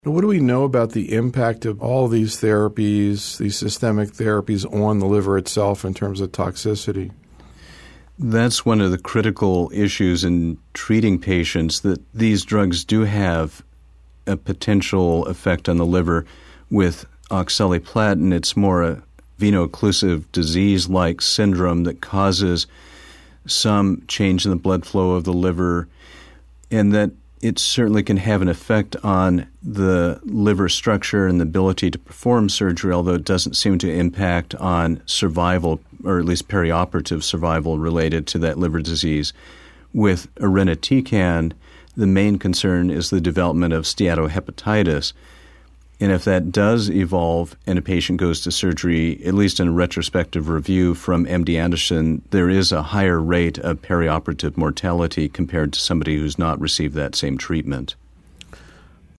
What do we know about the impact of all these therapies, these systemic therapies, on the liver itself in terms of toxicity? That's one of the critical issues in treating patients, that these drugs do have a potential effect on the liver. With oxaliplatin, it's more a veno-occlusive disease-like syndrome that causes some change in the blood flow of the liver, and that it certainly can have an effect on the liver structure and the ability to perform surgery, although it doesn't seem to impact on survival, or at least perioperative survival related to that liver disease. With irinotecan, the main concern is the development of steatohepatitis. And if that does evolve and a patient goes to surgery, at least in a retrospective review from MD Anderson, there is a higher rate of perioperative mortality compared to somebody who's not received that same treatment.